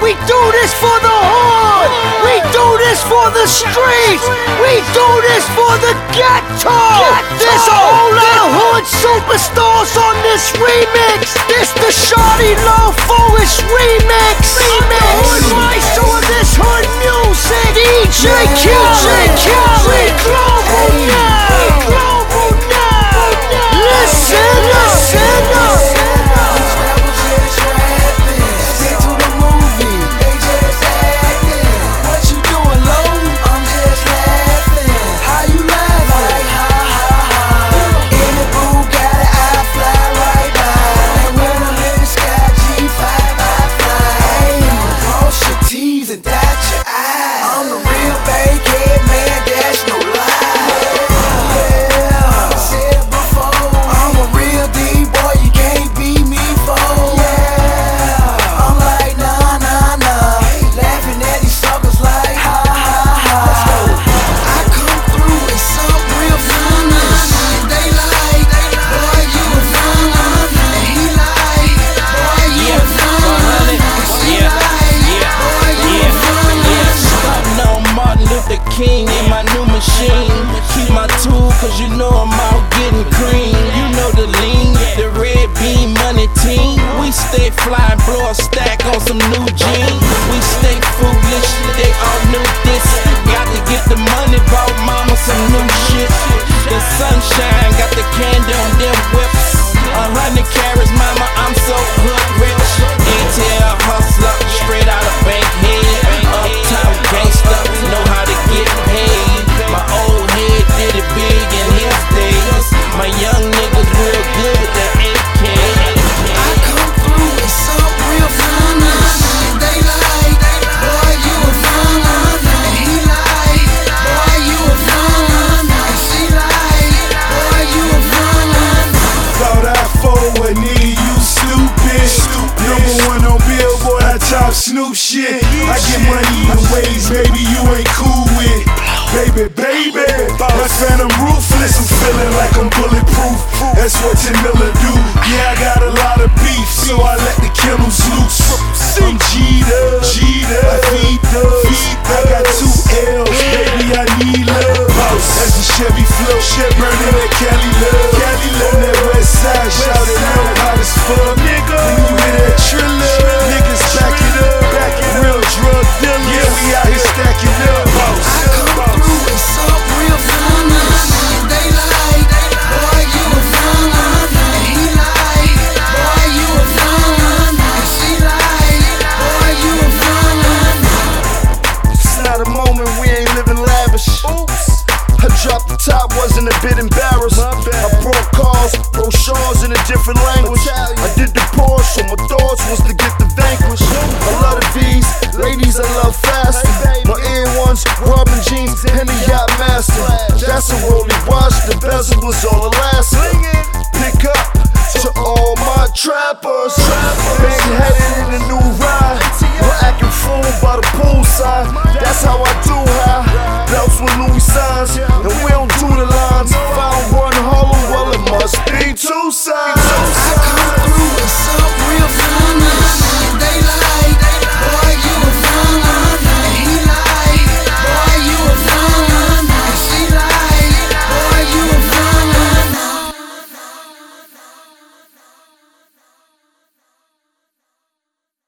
We do this for the hood. We do this for the streets. We do this for the ghetto. There's a whole lot of hood superstars on this remix. This the Shawty Love Forest remix. The hood maestro of this hood music. DJ Khaled Global now. Global now. Listen up. King in my new machine. Keep my tool, cause you know I'm out getting cream. You know the lean, the red bean money team. We stay fly and blow a stack on some new jeans. We stay foolish, they all knew this. Got to get the money, bought mama some new shit. The sunshine got the candy on them whips. 100 carats, mama, I'm so hood rich. ATL hustler, straight out of Bankhead. Uptown gangsta, know how to get paid. My old head did it big in his days. My young niggas real good with the AK. I come through with some real fun. They like, boy, you a fun. And he like, boy, you a fun. And she like, boy, you a fun. Thought I forward, nigga, you stupid. #1 on Billboard, I top Snoop shit. I get money in ways, baby, you ain't cool with. Baby, that phantom ruthless. I'm feeling like I'm bulletproof. That's what Tim Miller do. Yeah, I got a lot of beef, so I let the kennels loose.